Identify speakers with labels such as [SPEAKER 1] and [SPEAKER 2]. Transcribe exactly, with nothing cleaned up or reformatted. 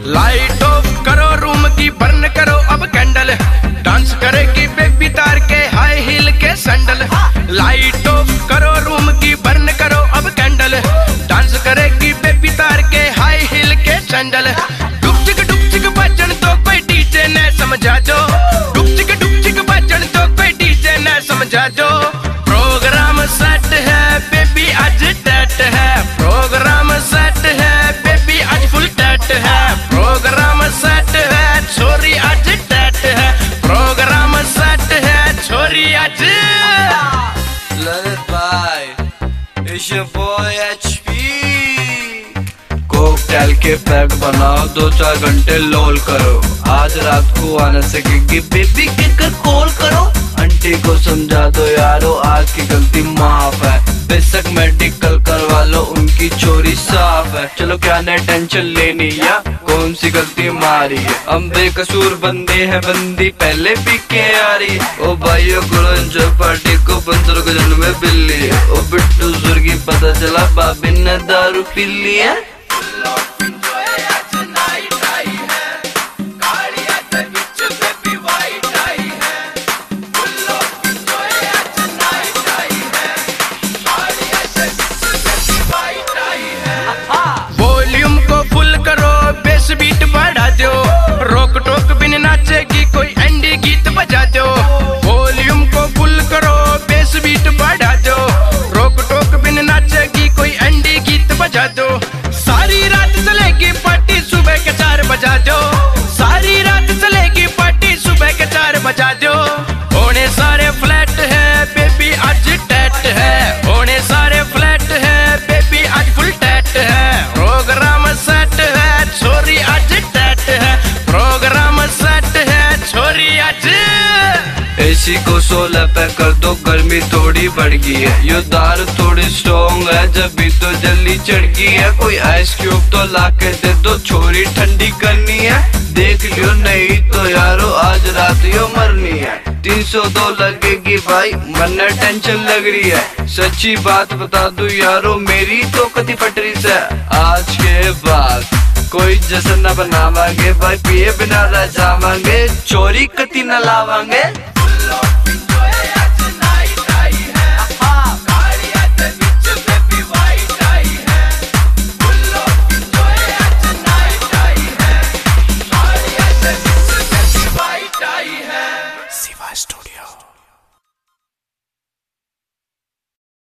[SPEAKER 1] Light off करो room की, burn करो अब कैंडल। डांस करेगी बेबी तार के हाई हील के सैंडल। लाइट ऑफ करो रूम की, बर्न करो अब कैंडल। डांस करेगी बेबी तार के हाई हील के सैंडल। डुक चिक डुक चिक बजन तो कोई डीजे ने समझा दो। डुक चिक डुक चिक बजन तो कोई डीजे ने समझा दो। प्रोग्राम सेट है बेबी आज डेट है। प्रोग्राम सेट है बेबी आज फुल डेट है। प्रोग्राम सेट है छोरी आज डेट है। प्रोग्राम सेट है छोरी आज।
[SPEAKER 2] ललित भाई, it's your boy H P. Cocktail के पैक बनाओ, दो चार घंटे लोल करो। आज रात को आने सकेगी बेबी के कर कॉल करो। आंटी को समझा दो यारो आज की गलती माफ है। बेशक मेडिकल करवा लो उनकी चोरी साफ है। चलो क्या ने टेंशन लेनी या कौन सी गलती मारी है। हम बेकसूर बंदे हैं, बंदी पहले पी के आ रही। ओ भाइयों करो एंजॉय पार्टी को, बंदरों के जन्म में बिल्ली है। ओ बिट्टू सुर्गी पता चला भाभी ने दारू पी ली है।
[SPEAKER 1] बीट बढ़ा दो, रोक टोक बिन नाचेगी कोई एंडी गीत बजा दो। वॉल्यूम को फुल करो, बेस बीट बढ़ा दो। रोक टोक बिन नाचेगी कोई एंडी गीत बजा दो। सारी रात चलेगी पार्टी सुबह के चार बजा दो। सारी रात चलेगी पार्टी सुबह के चार बजा दो। होने सारे फ्लैट है बेबी आज डेट है। होने सारे फ्लैट है बेबी आज फुल डेट है। प्रोग्राम सेट है छोरी आज डेट है। प्रोग्राम सेट है छोरी आज।
[SPEAKER 2] एसी को सोलह पे कर दो, गर्मी थोड़ी बढ़ गई है। ये दारू थोड़ी स्ट्रॉन्ग है जब भी तो जल्दी चढ़ गई है। कोई आइस क्यूब तो लाके दे दो, छोरी ठंडी करनी है। देख लियो नहीं तो यारो आज रात यो मरनी है। तीन सौ दो लगेगी भाई, मरना टेंशन लग रही है। सच्ची बात बता दू यारो मेरी तो कति फटरी से। आज के बाद कोई जश्न न बनावांगे भाई, पिए बिना रह जावांगे। चोरी कति न लावांगे।